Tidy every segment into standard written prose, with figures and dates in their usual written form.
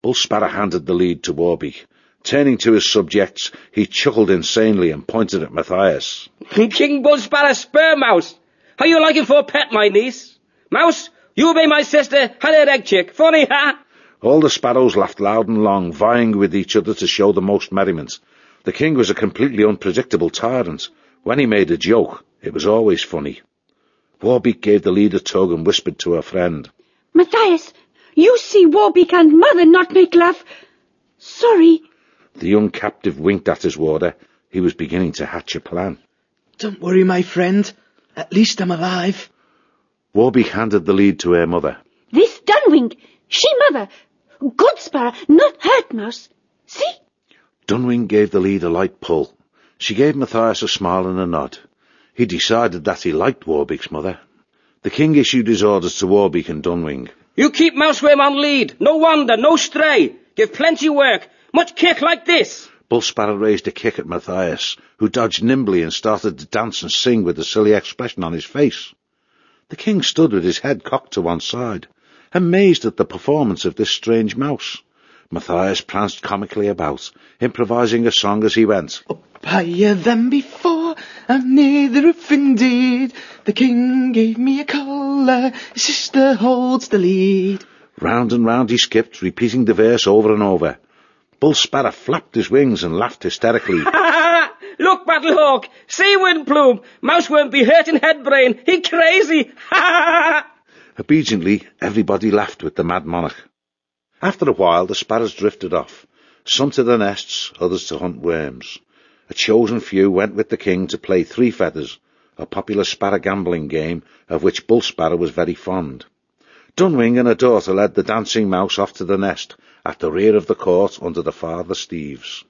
Bull Sparrow handed the lead to Warbeak. Turning to his subjects, he chuckled insanely and pointed at Matthias. King Bull Sparrow, spur Mouse. How you like it for a pet, my niece? Mouse, you be my sister, had her egg chick. Funny, ha? All the sparrows laughed loud and long, vying with each other to show the most merriment. The king was a completely unpredictable tyrant. When he made a joke, it was always funny. Warbeak gave the lead a tug and whispered to her friend. Matthias, you see Warbeak and Mother not make love. Sorry. The young captive winked at his warder. He was beginning to hatch a plan. Don't worry, my friend. At least I'm alive. Warbeak handed the lead to her mother. This Dunwing, she Mother. Good Sparrow, not hurt Mouse. See? Dunwing gave the lead a light pull. She gave Matthias a smile and a nod. He decided that he liked Warbeak's mother. The king issued his orders to Warbeak and Dunwing. You keep Mouseworm on lead. No wander, no stray. Give plenty work. Much kick like this. Bull Sparrow raised a kick at Matthias, who dodged nimbly and started to dance and sing with a silly expression on his face. The king stood with his head cocked to one side, amazed at the performance of this strange mouse. Matthias pranced comically about, improvising a song as he went. Up higher than before, I'm neither offended. The king gave me a collar, his sister holds the lead. Round and round he skipped, repeating the verse over and over. Bull Sparrow flapped his wings and laughed hysterically. Look, Battlehawk, see Windplume. Mouse won't be hurting head brain. He crazy. Obediently, everybody laughed with the mad monarch. After a while, the sparrows drifted off, some to their nests, others to hunt worms. A chosen few went with the king to play Three Feathers, a popular sparrow gambling game of which Bull Sparrow was very fond. Dunwing and her daughter led the dancing mouse off to the nest at the rear of the court under the farthest eaves.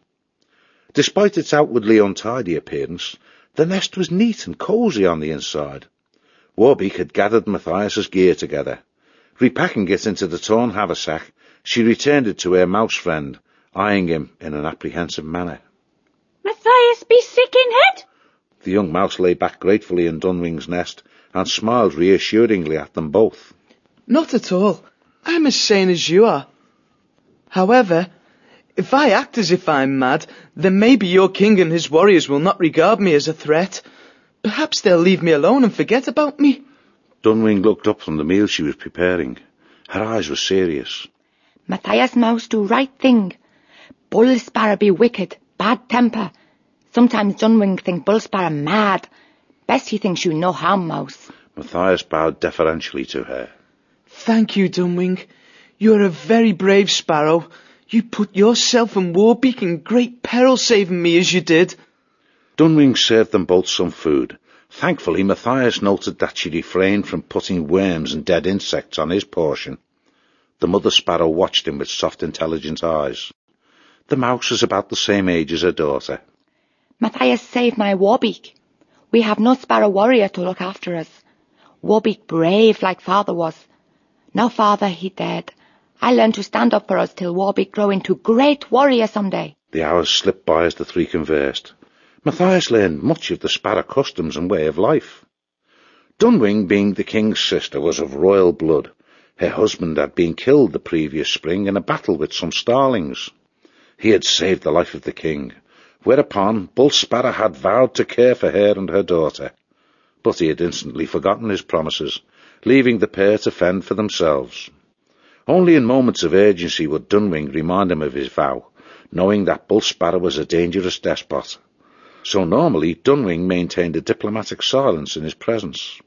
Despite its outwardly untidy appearance, the nest was neat and cosy on the inside. Warbeak had gathered Matthias's gear together. Repacking it into the torn haversack, she returned it to her mouse friend, eyeing him in an apprehensive manner. Matthias be sick in head? The young mouse lay back gratefully in Dunwing's nest and smiled reassuringly at them both. Not at all. I'm as sane as you are. However, if I act as if I'm mad, then maybe your king and his warriors will not regard me as a threat. Perhaps they'll leave me alone and forget about me. Dunwing looked up from the meal she was preparing. Her eyes were serious. Matthias Mouse do right thing. Bull Sparrow be wicked, bad temper. Sometimes Dunwing think Bull Sparrow mad. Best he thinks you no harm, Mouse. Matthias bowed deferentially to her. Thank you, Dunwing. You're a very brave sparrow. You put yourself and Warbeak in great peril saving me as you did. Dunwing served them both some food. Thankfully, Matthias noted that she refrained from putting worms and dead insects on his portion. The mother sparrow watched him with soft, intelligent eyes. The mouse was about the same age as her daughter. Matthias saved my Warbeak. We have no sparrow warrior to look after us. Warbeak brave like father was. Now father he dead. I learned to stand up for us till Warbeak grow into great warrior someday. The hours slipped by as the three conversed. Matthias learned much of the sparrow customs and way of life. Dunwing, being the king's sister, was of royal blood. Her husband had been killed the previous spring in a battle with some starlings. He had saved the life of the king, whereupon Bull Sparrow had vowed to care for her and her daughter. But he had instantly forgotten his promises, leaving the pair to fend for themselves. Only in moments of urgency would Dunwing remind him of his vow, knowing that Bull Sparrow was a dangerous despot. So normally Dunwing maintained a diplomatic silence in his presence.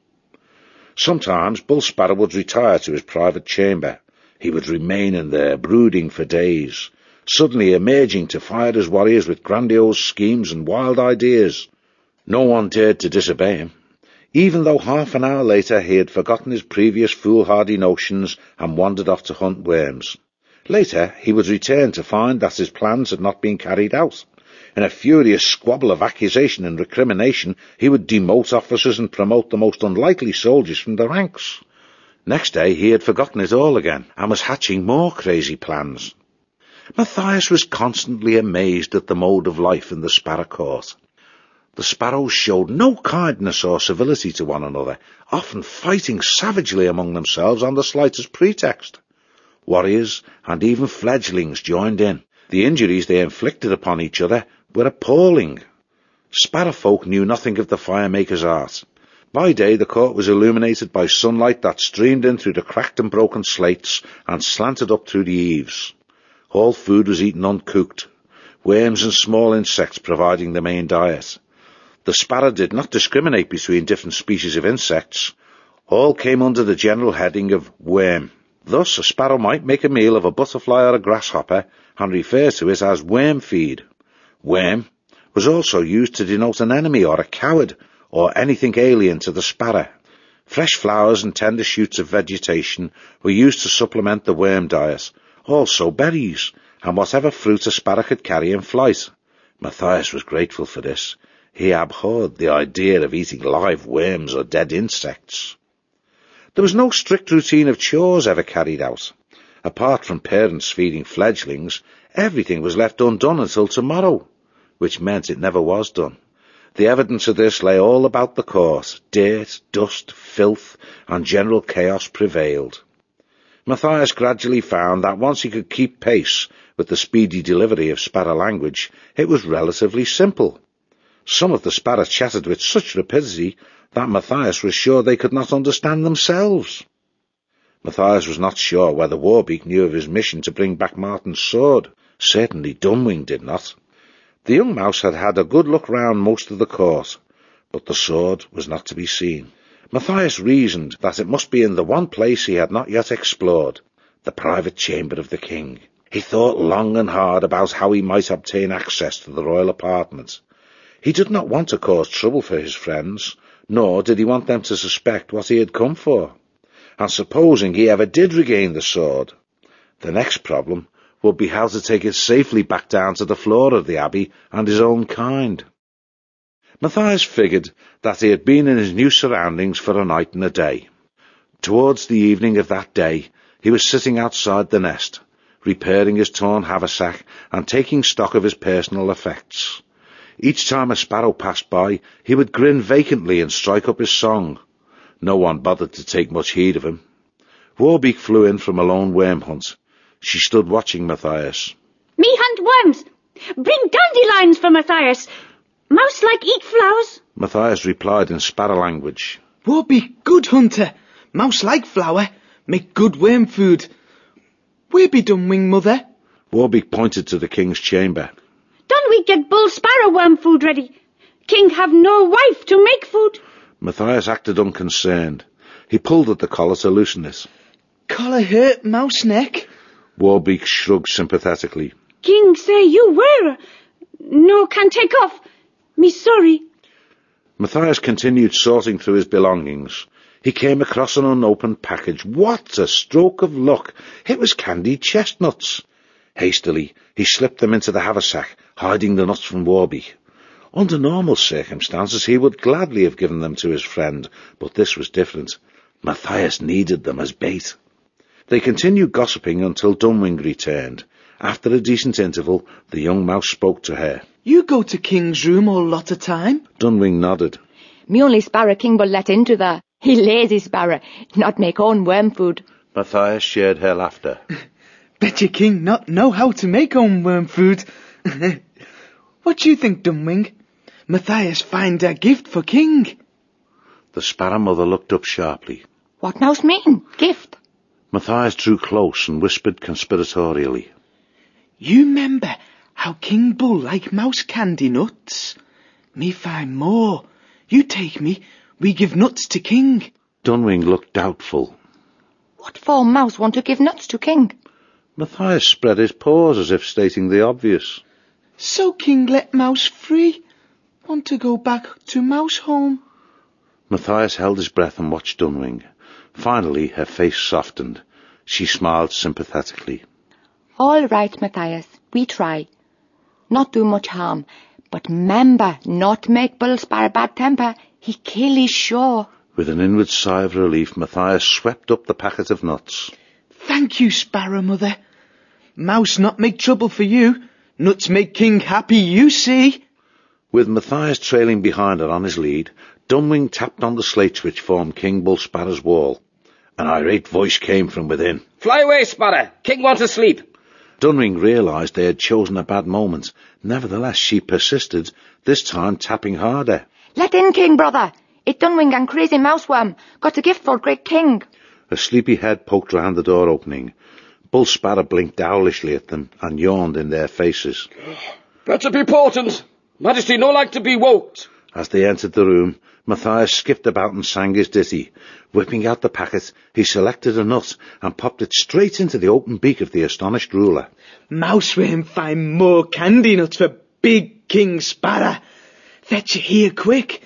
Sometimes Bull Sparrow would retire to his private chamber. He would remain in there, brooding for days, suddenly emerging to fire his warriors with grandiose schemes and wild ideas. No one dared to disobey him, even though half an hour later he had forgotten his previous foolhardy notions and wandered off to hunt worms. Later he would return to find that his plans had not been carried out. In a furious squabble of accusation and recrimination, he would demote officers and promote the most unlikely soldiers from the ranks. Next day he had forgotten it all again, and was hatching more crazy plans. Matthias was constantly amazed at the mode of life in the sparrow court. The sparrows showed no kindness or civility to one another, often fighting savagely among themselves on the slightest pretext. Warriors and even fledglings joined in. The injuries they inflicted upon each other were appalling. Sparrowfolk knew nothing of the firemaker's art. By day the court was illuminated by sunlight that streamed in through the cracked and broken slates and slanted up through the eaves. All food was eaten uncooked, worms and small insects providing the main diet. The sparrow did not discriminate between different species of insects. All came under the general heading of worm. Thus a sparrow might make a meal of a butterfly or a grasshopper and refer to it as worm feed. Worm was also used to denote an enemy or a coward or anything alien to the sparrow. Fresh flowers and tender shoots of vegetation were used to supplement the worm diet, also berries, and whatever fruit a sparrow could carry in flight. Matthias was grateful for this. He abhorred the idea of eating live worms or dead insects. There was no strict routine of chores ever carried out. Apart from parents feeding fledglings, everything was left undone until tomorrow, which meant it never was done. The evidence of this lay all about the court. Dirt, dust, filth, and general chaos prevailed. Matthias gradually found that once he could keep pace with the speedy delivery of sparrow language, it was relatively simple. Some of the sparrows chattered with such rapidity that Matthias was sure they could not understand themselves. Matthias was not sure whether Warbeak knew of his mission to bring back Martin's sword. Certainly Dunwing did not. The young mouse had had a good look round most of the court, but the sword was not to be seen. Matthias reasoned that it must be in the one place he had not yet explored, the private chamber of the king. He thought long and hard about how he might obtain access to the royal apartment. He did not want to cause trouble for his friends, nor did he want them to suspect what he had come for. And supposing he ever did regain the sword, the next problem would be how to take it safely back down to the floor of the abbey and his own kind. Matthias figured that he had been in his new surroundings for a night and a day. Towards the evening of that day, he was sitting outside the nest, repairing his torn haversack and taking stock of his personal effects. Each time a sparrow passed by, he would grin vacantly and strike up his song. No one bothered to take much heed of him. Warbeak flew in from a lone worm hunt. She stood watching Matthias. Me hunt worms. Bring dandelions for Matthias. Mouse like eat flowers. Matthias replied in sparrow language. Warbeak, good hunter. Mouse like flower. Make good worm food. Where be Dunwing, mother? Warbeak pointed to the king's chamber. Don't we get bull sparrow worm food ready? King have no wife to make food. Matthias acted unconcerned. He pulled at the collar to loosen it. Collar hurt, mouse neck. Warbeak shrugged sympathetically. King say you wear. No can take off. Me sorry. Matthias continued sorting through his belongings. He came across an unopened package. What a stroke of luck! It was candied chestnuts. Hastily, he slipped them into the haversack, hiding the nuts from Warbeak. Under normal circumstances, he would gladly have given them to his friend, but this was different. Matthias needed them as bait. They continued gossiping until Dunwing returned. After a decent interval, the young mouse spoke to her. You go to King's room all lot of time? Dunwing nodded. Me only sparrow King but let into there. He lazy sparrow, not make own worm food. Matthias shared her laughter. Bet your King not know how to make own worm food. What do you think, Dunwing? Matthias find a gift for King. The sparrow mother looked up sharply. What mouse mean? Gift? Matthias drew close and whispered conspiratorially. You remember how King Bull like mouse candy nuts? Me find more. You take me, we give nuts to King. Dunwing looked doubtful. What for mouse want to give nuts to King? Matthias spread his paws as if stating the obvious. So King let mouse free. Want to go back to mouse home. Matthias held his breath and watched Dunwing. Finally, her face softened. She smiled sympathetically. All right, Matthias, we try. Not do much harm, but remember not make Bull Sparrow bad temper. He kill is sure. With an inward sigh of relief, Matthias swept up the packet of nuts. Thank you, Sparrow Mother. Mouse not make trouble for you. Nuts make King happy, you see. With Matthias trailing behind her on his lead, Dunwing tapped on the slates which formed King Bull Sparrow's wall. An irate voice came from within. Fly away, Sparrow. King wants to sleep. Dunwing realised they had chosen a bad moment. Nevertheless, she persisted, this time tapping harder. Let in, King, brother. It's Dunwing and Crazy Mouseworm. Got a gift for great King. A sleepy head poked round the door opening. Bull Sparrow blinked owlishly at them and yawned in their faces. Better be important. Majesty no like to be woked. As they entered the room, Matthias skipped about and sang his ditty. Whipping out the packet, he selected a nut and popped it straight into the open beak of the astonished ruler. Mouseworm find more candy nuts for big King Sparrow. Fetch it here quick.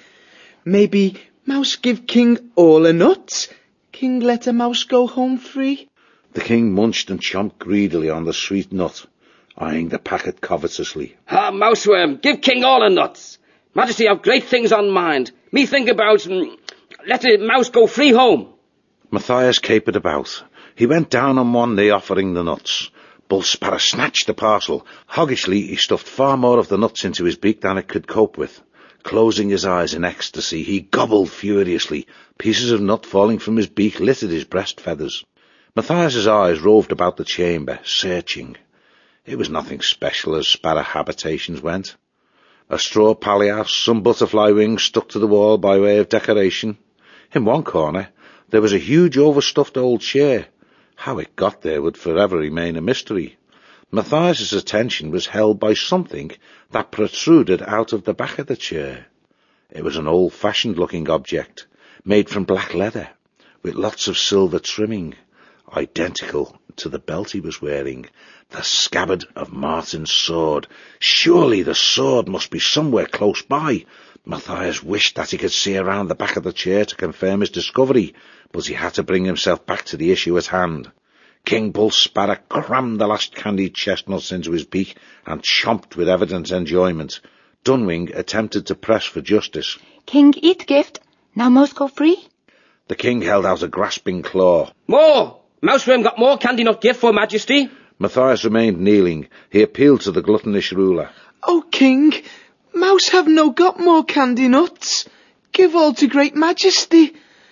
Maybe Mouse give King all a nuts. King let a mouse go home free. The king munched and chomped greedily on the sweet nut, eyeing the packet covetously. Mouseworm, give King all the nuts. Majesty have great things on mind. Me think about let a mouse go free home. Matthias capered about. He went down on one knee offering the nuts. Bull Sparrow snatched the parcel. Hoggishly he stuffed far more of the nuts into his beak than it could cope with. Closing his eyes in ecstasy, he gobbled furiously. Pieces of nut falling from his beak littered his breast feathers. Matthias's eyes roved about the chamber, searching. It was nothing special as sparrow habitations went. A straw palliasse, some butterfly wings stuck to the wall by way of decoration. In one corner there was a huge overstuffed old chair. How it got there would forever remain a mystery. Matthias's attention was held by something that protruded out of the back of the chair. It was an old-fashioned-looking object, made from black leather, with lots of silver trimming, identical to the belt he was wearing, the scabbard of Martin's sword. Surely the sword must be somewhere close by. Matthias wished that he could see around the back of the chair to confirm his discovery, but he had to bring himself back to the issue at hand. King Bull Sparrow crammed the last candied chestnuts into his beak and chomped with evident enjoyment. Dunwing attempted to press for justice. King, eat gift. Now mouse go free. The king held out a grasping claw. More! Mouseworm got more candy nut gift for Majesty. Matthias remained kneeling. He appealed to the gluttonish ruler. Oh, King, Mouse have no got more candy nuts. Give all to great Majesty.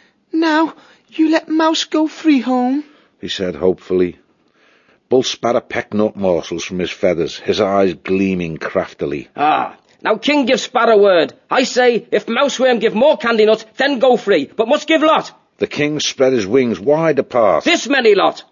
Now, you let Mouse go free home, he said hopefully. Bull Sparrow pecked nut morsels from his feathers, his eyes gleaming craftily. Now King give Sparrow word. I say, if Mouseworm give more candy nuts, then go free, but must give lot. The king spread his wings wide apart. This many lot.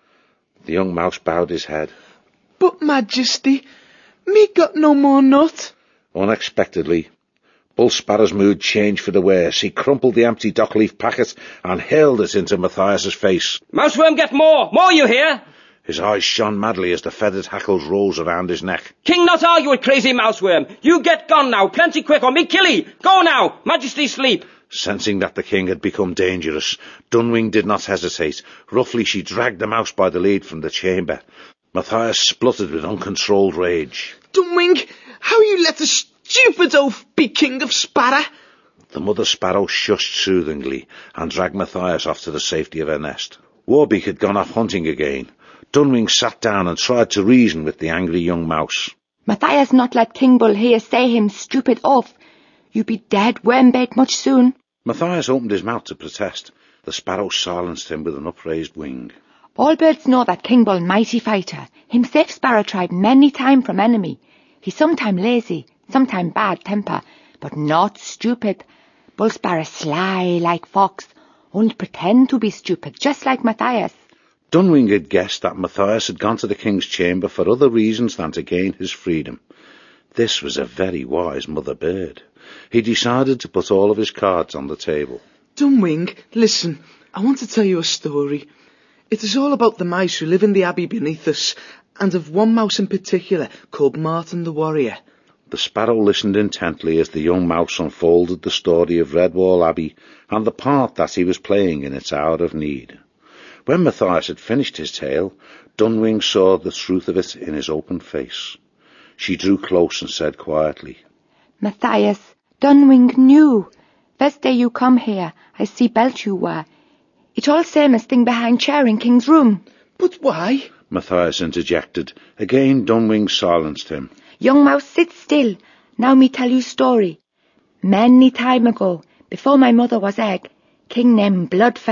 The young mouse bowed his head. But Majesty, me got no more nut. Unexpectedly, Bull Sparrow's mood changed for the worse. He crumpled the empty dockleaf packet and hurled it into Matthias's face. Mouseworm get more! More, you hear? His eyes shone madly as the feathered hackles rose around his neck. King not argue with crazy Mouseworm. You get gone now, plenty quick, or me kill 'ee. Go now, Majesty sleep. Sensing that the king had become dangerous, Dunwing did not hesitate. Roughly she dragged the mouse by the lead from the chamber. Matthias spluttered with uncontrolled rage. Dunwing, how you let a stupid oaf be King of Sparrow? The mother sparrow shushed soothingly and dragged Matthias off to the safety of her nest. Warbeak had gone off hunting again. Dunwing sat down and tried to reason with the angry young mouse. Matthias not let King Bull hear say him stupid oaf. You be dead, wormbait much soon. Matthias opened his mouth to protest. The sparrow silenced him with an upraised wing. All birds know that King Bull mighty fighter. Him save Sparrow tribe many time from enemy. He sometime lazy, sometime bad temper, but not stupid. Bull Sparrow sly like fox, only pretend to be stupid, just like Matthias. Dunwing had guessed that Matthias had gone to the king's chamber for other reasons than to gain his freedom. This was a very wise mother bird. He decided to put all of his cards on the table. Dunwing, listen, I want to tell you a story. It is all about the mice who live in the abbey beneath us, and of one mouse in particular called Martin the Warrior. The sparrow listened intently as the young mouse unfolded the story of Redwall Abbey and the part that he was playing in its hour of need. When Matthias had finished his tale, Dunwing saw the truth of it in his open face. She drew close and said quietly, Matthias, Dunwing knew. First day you come here, I see belt you wear. It all same as thing behind chair in King's room. But why? Matthias interjected. Again Dunwing silenced him. Young mouse, sit still. Now me tell you story. Many time ago, before my mother was egg, King named Bloodfeather.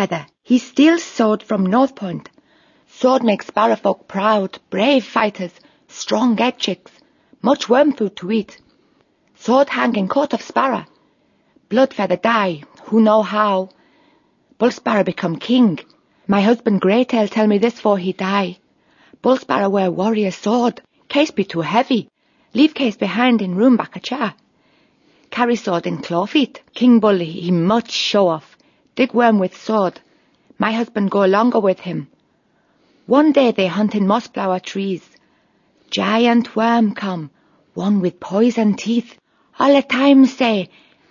He steals sword from North Point. Sword makes sparrowfolk proud, brave fighters, strong egg chicks, much worm food to eat. Sword hang in court of sparrow. Blood feather die, who know how. Bull sparrow become king. My husband Greytail tell me this for he die. Bull sparrow wear warrior sword. Case be too heavy. Leave case behind in room back a chair. Carry sword in claw feet. King Bull he much show off. Dig worm with sword. My husband go longer with him. One day they hunt in mossflower trees. Giant worm come, one with poison teeth. All the time say,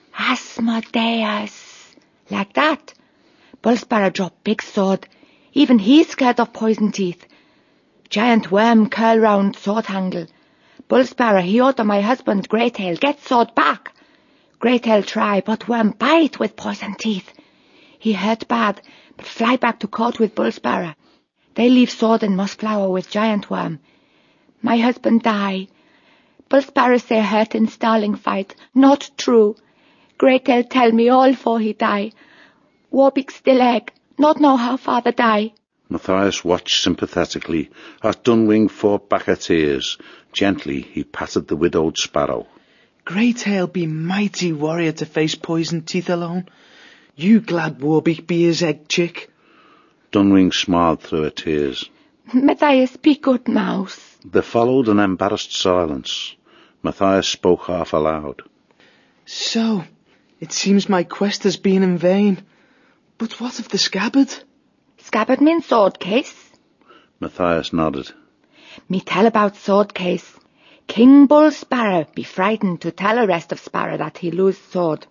Asmodeus. Like that. Bull sparrow drop big sword. Even he's scared of poison teeth. Giant worm curl round sword handle. Bull sparrow he order my husband Greytail get sword back. Greytail try, but worm bite with poison teeth. He hurt bad, but fly back to court with Bull sparrow. They leave sword in mossflower with giant worm. My husband die. Bull sparrow say hurt in starling fight. Not true. Greytail tell me all for he die. Warbeak still egg. Not know how father die. Matthias watched sympathetically as Dunwing fought back her tears. Gently he patted the widowed sparrow. Greytail be mighty warrior to face poison teeth alone. You glad Warbeak be his egg chick. Dunwing smiled through her tears. Matthias be good mouse. There followed an embarrassed silence. Matthias spoke half aloud. So, it seems my quest has been in vain. But what of the scabbard? Scabbard means sword case. Matthias nodded. Me tell about sword case. King Bull Sparrow be frightened to tell the rest of Sparrow that he lose sword.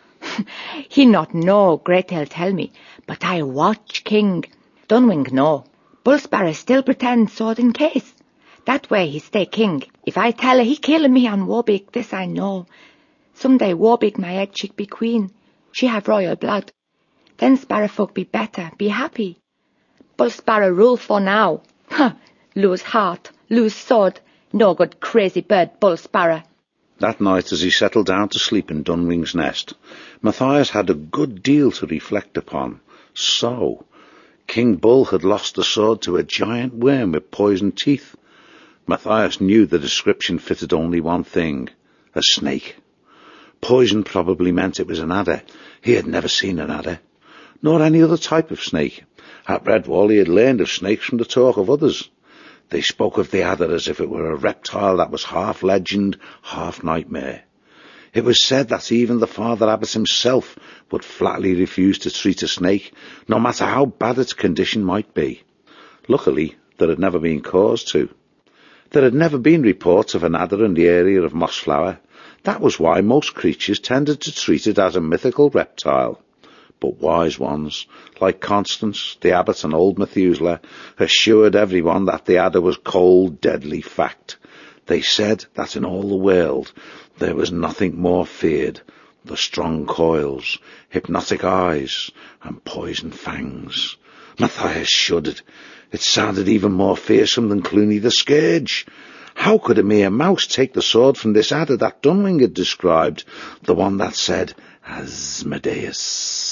He not know, Greytail tell me, but I watch King. Dunwing know. Bull Sparrow still pretend sword in case. That way he stay king. If I tell her he kill me on Warbeak, this I know. Someday Warbeak my egg chick be queen. She have royal blood. Then sparrowfolk be better, be happy. Bull Sparrow rule for now. Lose heart, lose sword. No good crazy bird, Bull Sparrow. That night, as he settled down to sleep in Dunwing's nest, Matthias had a good deal to reflect upon. So, King Bull had lost the sword to a giant worm with poisoned teeth. Matthias knew the description fitted only one thing, a snake. Poison probably meant it was an adder. He had never seen an adder, nor any other type of snake. At Redwall he had learned of snakes from the talk of others. They spoke of the adder as if it were a reptile that was half legend, half nightmare. It was said that even the Father Abbot himself would flatly refuse to treat a snake, no matter how bad its condition might be. Luckily, there had never been cause to. There had never been reports of an adder in the area of Mossflower. That was why most creatures tended to treat it as a mythical reptile. But wise ones, like Constance, the abbot and old Methuselah, assured everyone that the adder was cold, deadly fact. They said that in all the world there was nothing more feared, the strong coils, hypnotic eyes, and poison fangs. Matthias shuddered. It sounded even more fearsome than Clooney the Scourge. How could a mere mouse take the sword from this adder that Dunwing had described, the one that said, Asmodeus?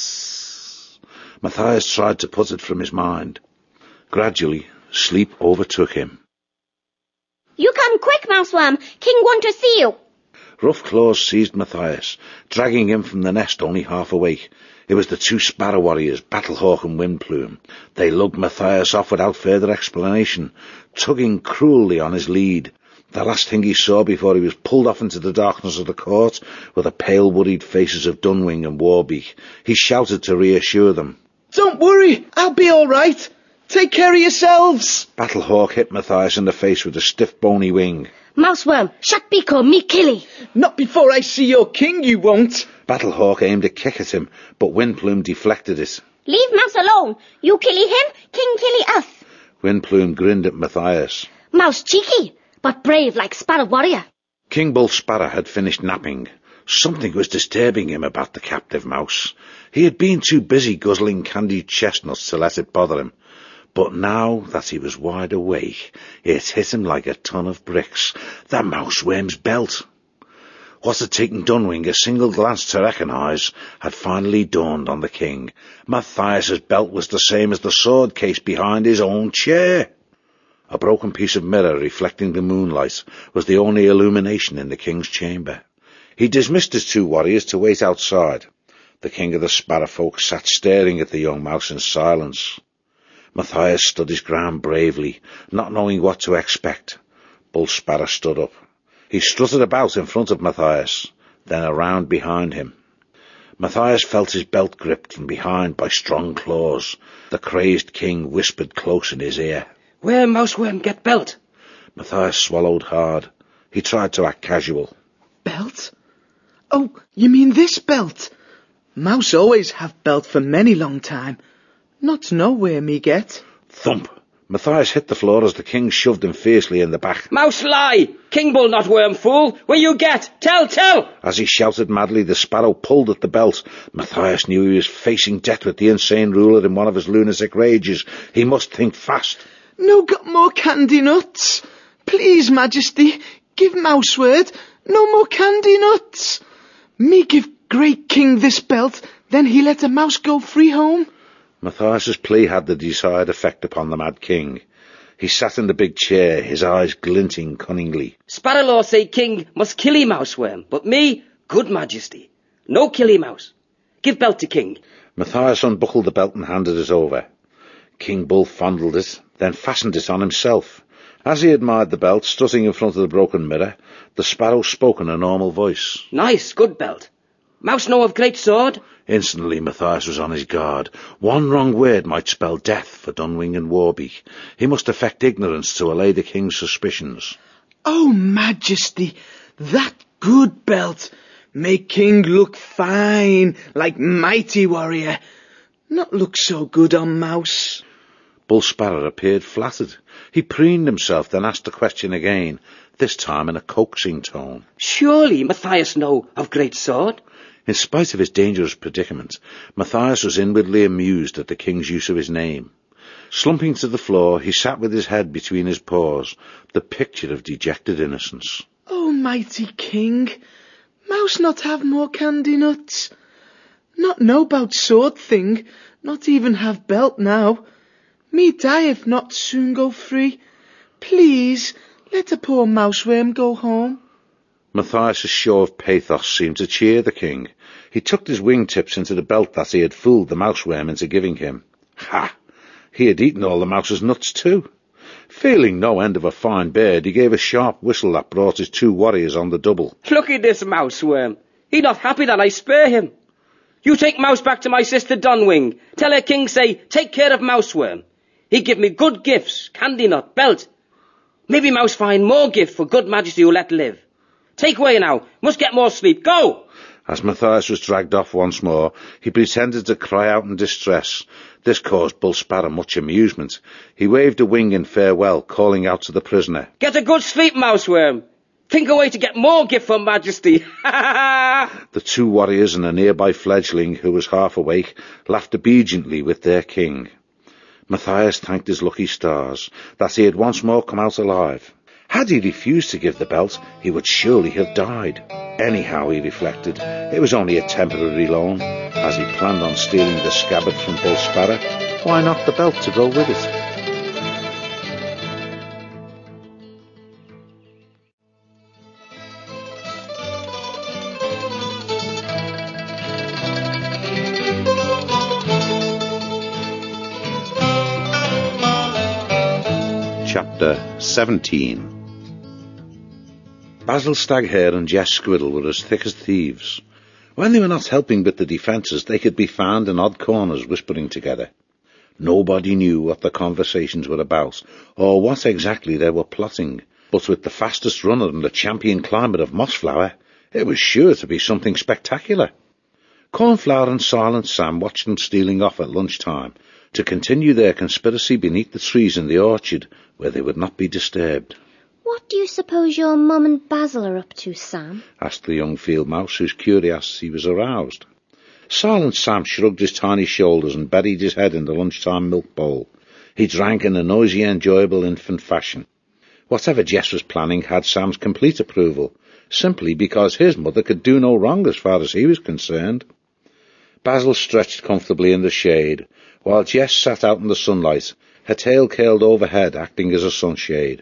Matthias tried to put it from his mind. Gradually, sleep overtook him. You come quick, Mouseworm. King want to see you. Rough claws seized Matthias, dragging him from the nest only half awake. It was the two sparrow warriors, Battlehawk and Windplume. They lugged Matthias off without further explanation, tugging cruelly on his lead. The last thing he saw before he was pulled off into the darkness of the court were the pale, worried faces of Dunwing and Warbeak. He shouted to reassure them. Don't worry, I'll be all right. Take care of yourselves. Battlehawk hit Matthias in the face with a stiff, bony wing. Mouseworm, shut Biko, me killy. Not before I see your king, you won't. Battlehawk aimed a kick at him, but Windplume deflected it. Leave Mouse alone. You killy him, King killy us. Windplume grinned at Matthias. Mouse cheeky, but brave like Sparrow Warrior. King Bull Sparrow had finished napping. Something was disturbing him about the captive mouse. He had been too busy guzzling candied chestnuts to let it bother him. But now that he was wide awake, it hit him like a ton of bricks. The mouseworm's belt. What had taken Dunwing a single glance to recognise had finally dawned on the king. Matthias's belt was the same as the sword case behind his own chair. A broken piece of mirror reflecting the moonlight was the only illumination in the king's chamber. He dismissed his 2 warriors to wait outside. The king of the Sparrowfolk sat staring at the young mouse in silence. Matthias stood his ground bravely, not knowing what to expect. Bull Sparrow stood up. He strutted about in front of Matthias, then around behind him. Matthias felt his belt gripped from behind by strong claws. The crazed king whispered close in his ear. Where Mouseworm get belt? Matthias swallowed hard. He tried to act casual. Belt? Oh, you mean this belt? Mouse always have belt for many long time. Not know where me get. Thump! Matthias hit the floor as the king shoved him fiercely in the back. Mouse lie! King Bull not worm fool! Where you get? Tell! As he shouted madly, the sparrow pulled at the belt. Matthias knew he was facing death with the insane ruler in one of his lunatic rages. He must think fast. No got more candy nuts. Please, Majesty, give Mouse word. No more candy nuts. Me give great king this belt, then he let a mouse go free home. Matthias's plea had the desired effect upon the mad king. He sat in the big chair, his eyes glinting cunningly. Sparrowlaw say king must kill he Mouseworm, but me, good Majesty. No kill he mouse. Give belt to king. Matthias unbuckled the belt and handed it over. King Bull fondled it, then fastened it on himself. As he admired the belt, strutting in front of the broken mirror, the sparrow spoke in a normal voice. Nice, good belt. Mouse know of great sword? Instantly Matthias was on his guard. One wrong word might spell death for Dunwing and Warbeak. He must affect ignorance to allay the king's suspicions. Oh, Majesty, that good belt. Make king look fine, like mighty warrior. Not look so good on mouse. Bull Sparrow appeared flattered. He preened himself, then asked the question again, this time in a coaxing tone. Surely Matthias know of great sword? In spite of his dangerous predicament, Matthias was inwardly amused at the king's use of his name. Slumping to the floor, he sat with his head between his paws, the picture of dejected innocence. Oh, mighty king, mouse not have more candy nuts. Not know about sword thing, not even have belt now. Me die if not soon go free. Please, let a poor mouseworm go home. Matthias's show of pathos seemed to cheer the king. He tucked his wingtips into the belt that he had fooled the mouseworm into giving him. Ha! He had eaten all the mouse's nuts too. Feeling no end of a fine bird, he gave a sharp whistle that brought his 2 warriors on the double. Look at this Mouseworm. He not happy that I spare him. You take Mouse back to my sister Dunwing. Tell her king say, take care of Mouseworm. He give me good gifts, candy nut, belt. Maybe Mouse find more gift for good Majesty who let live. Take away now. Must get more sleep. Go! As Matthias was dragged off once more, he pretended to cry out in distress. This caused Bull Sparrow much amusement. He waved a wing in farewell, calling out to the prisoner. Get a good sleep, Mouseworm. Think a way to get more gift for Majesty. The 2 warriors and a nearby fledgling, who was half awake, laughed obediently with their king. Matthias thanked his lucky stars that he had once more come out alive. Had he refused to give the belt, he would surely have died. Anyhow, he reflected, it was only a temporary loan. As he planned on stealing the scabbard from Bull Sparrow, why not the belt to go with it? Chapter 17. Basil Staghare and Jess Squiddle were as thick as thieves. When they were not helping with the defences, they could be found in odd corners whispering together. Nobody knew what the conversations were about, or what exactly they were plotting, but with the fastest runner and the champion climber of Mossflower, it was sure to be something spectacular. Cornflower and Silent Sam watched them stealing off at lunchtime, to continue their conspiracy beneath the trees in the orchard, where they would not be disturbed. What do you suppose your mum and Basil are up to, Sam? Asked the young field mouse, whose curiosity was aroused. Silent Sam shrugged his tiny shoulders and buried his head in the lunchtime milk bowl. He drank in a noisy, enjoyable infant fashion. Whatever Jess was planning had Sam's complete approval. simply because his mother could do no wrong as far as he was concerned. Basil stretched comfortably in the shade, while Jess sat out in the sunlight, her tail curled overhead, acting as a sunshade.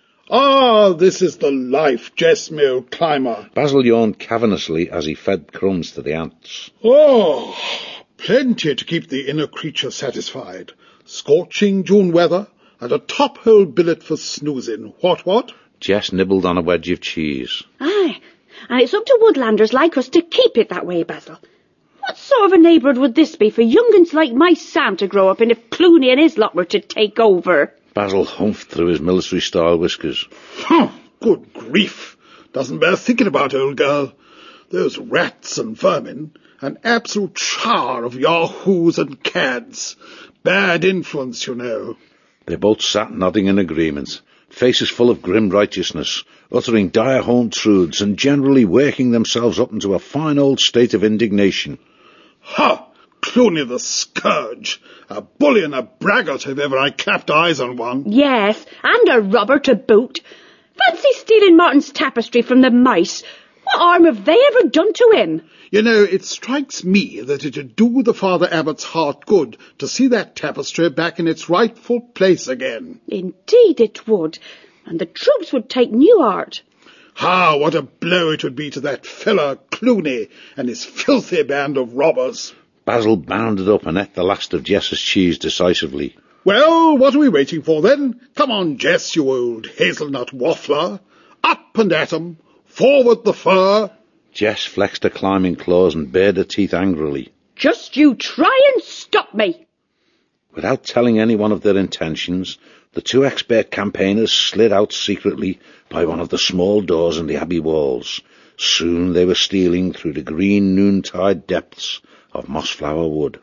Ah, this is the life, Jess, my old climber. Basil yawned cavernously as he fed crumbs to the ants. Oh, plenty to keep the inner creature satisfied. Scorching June weather, and a top-hole billet for snoozing. What? Jess nibbled on a wedge of cheese. Aye, and it's up to woodlanders like us to keep it that way, Basil. What sort of a neighbourhood would this be for young'uns like my Sam to grow up in if Clooney and his lot were to take over? Basil humphed through his military-style whiskers. Good grief. Doesn't bear thinking about, old girl. Those rats and vermin, an absolute shower of yahoos and cads. Bad influence, you know. They both sat nodding in agreement, faces full of grim righteousness, uttering dire home truths and generally working themselves up into a fine old state of indignation. Ha! Clooney the scourge. A bully and a braggart if ever I clapped eyes on one. Yes, and a robber to boot. Fancy stealing Martin's tapestry from the mice. What harm have they ever done to him? You know, it strikes me that it'd do the Father Abbot's heart good to see that tapestry back in its rightful place again. Indeed it would, and the troops would take new heart. Ah, what a blow it would be to that fella Clooney and his filthy band of robbers. Basil bounded up and ate the last of Jess's cheese decisively. Well, what are we waiting for then? Come on, Jess, you old hazelnut waffler. Up and at 'em. Forward the fur. Jess flexed her climbing claws and bared her teeth angrily. Just you try and stop me. Without telling anyone of their intentions, the two expert campaigners slid out secretly by one of the small doors in the abbey walls. Soon they were stealing through the green noontide depths of Mossflower Wood.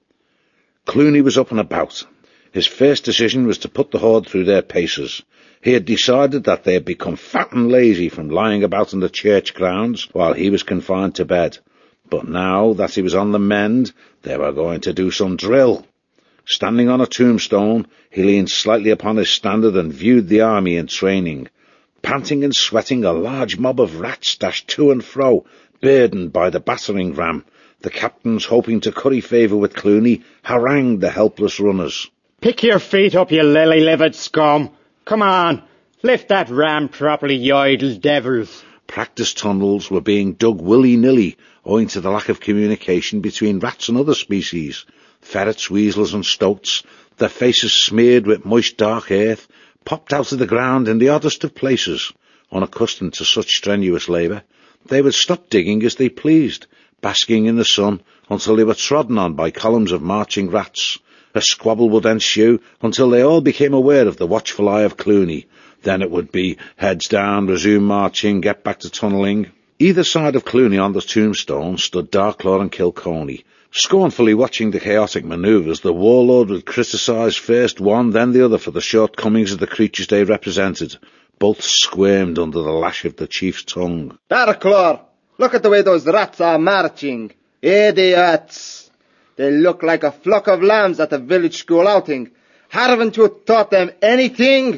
Clooney was up and about. His first decision was to put the horde through their paces. He had decided that they had become fat and lazy from lying about in the church grounds while he was confined to bed. But now that he was on the mend, they were going to do some drill. Standing on a tombstone, he leaned slightly upon his standard and viewed the army in training. Panting and sweating, a large mob of rats dashed to and fro, burdened by the battering ram. The captains, hoping to curry favour with Clooney, harangued the helpless runners. Pick your feet up, you lily-livered scum. Come on, lift that ram properly, you idle devils. Practice tunnels were being dug willy-nilly, owing to the lack of communication between rats and other species. Ferrets, weasels and stoats, their faces smeared with moist dark earth, popped out of the ground in the oddest of places. Unaccustomed to such strenuous labour, they would stop digging as they pleased, basking in the sun until they were trodden on by columns of marching rats. A squabble would ensue until they all became aware of the watchful eye of Clooney. Then it would be heads down, resume marching, get back to tunnelling. Either side of Clooney on the tombstone stood Darklaw and Kilconey. Scornfully watching the chaotic manoeuvres, the warlord would criticise first one, then the other for the shortcomings of the creatures they represented. Both squirmed under the lash of the chief's tongue. Darklaw, look at the way those rats are marching. Idiots! They look like a flock of lambs at a village school outing. Haven't you taught them anything?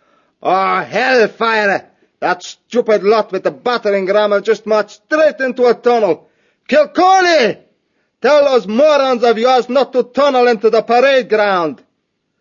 Oh, hellfire! That stupid lot with the battering ram have just marched straight into a tunnel. Kilconey! Tell those morons of yours not to tunnel into the parade ground.